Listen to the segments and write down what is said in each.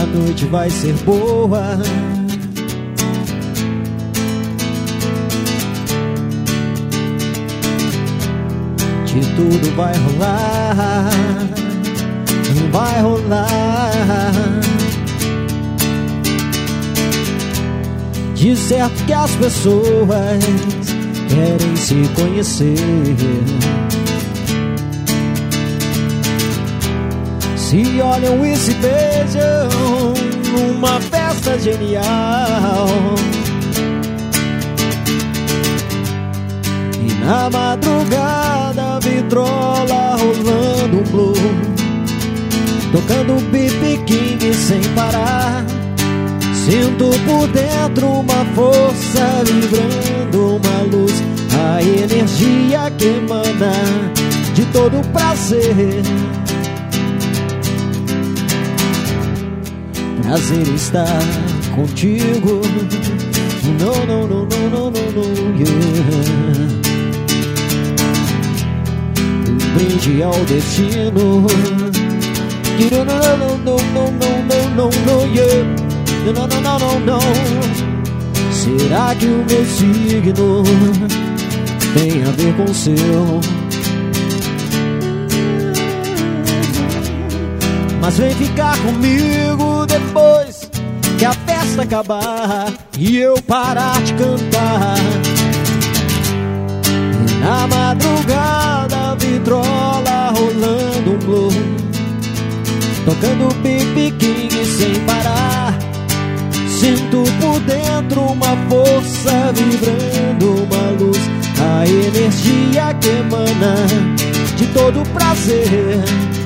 noite vai ser boa. De tudo vai rolar, vai rolar. De certo que as pessoas querem se conhecer, se olham e se beijam numa festa genial. E na madrugada a vitrola rolando um blues, tocando B.B. King sem parar. Sinto por dentro uma força vibrando, uma luz, a energia que emana de todo prazer. Prazer estar contigo. Não, não, não, não, não, não, não, yeah. Um brinde ao destino. Não, não, não, não, não, não, não, não, yeah. Não, não, não, não, não. Será que o meu signo tem a ver com o seu? Mas vem ficar comigo depois que a festa acabar e eu parar de cantar. E na madrugada a vitrola rolando um blues, tocando B.B. King sem parar. Sinto por dentro uma força vibrando, uma luz, a energia que emana de todo prazer.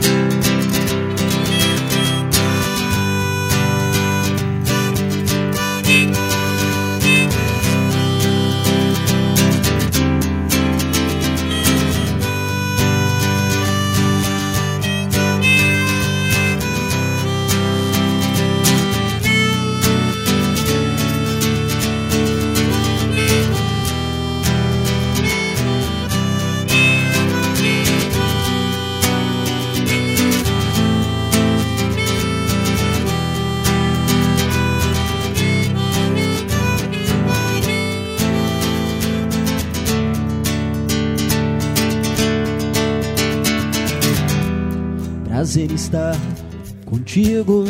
Prazer estar contigo.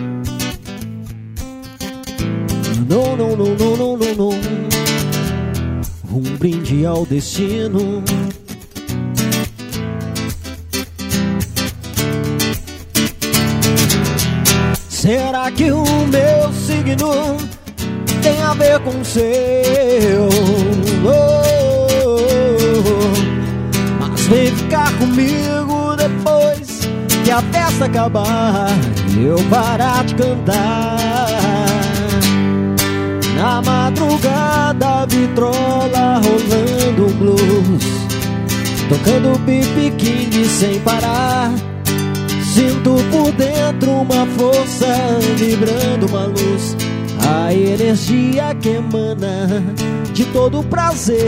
Não, não, não, não, não, não, não. Um brinde ao destino. Será que o meu signo tem a ver com o seu? Oh, oh, oh. Mas vem ficar comigo depois que a festa acabar e eu parar de cantar. Na madrugada a vitrola rolando um blues, tocando B.B. King sem parar. Sinto por dentro uma força vibrando, uma luz, a energia que emana de todo prazer.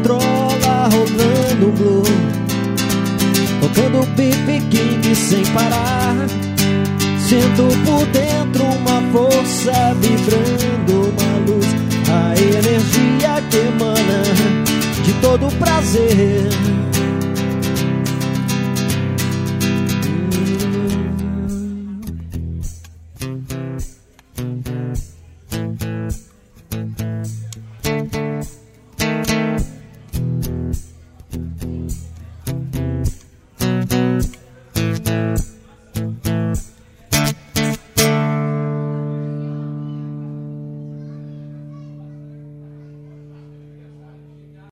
controla, rolando blue, tocando B.B. King sem parar. Sinto por dentro uma força vibrando, uma luz, a energia que emana de todo prazer.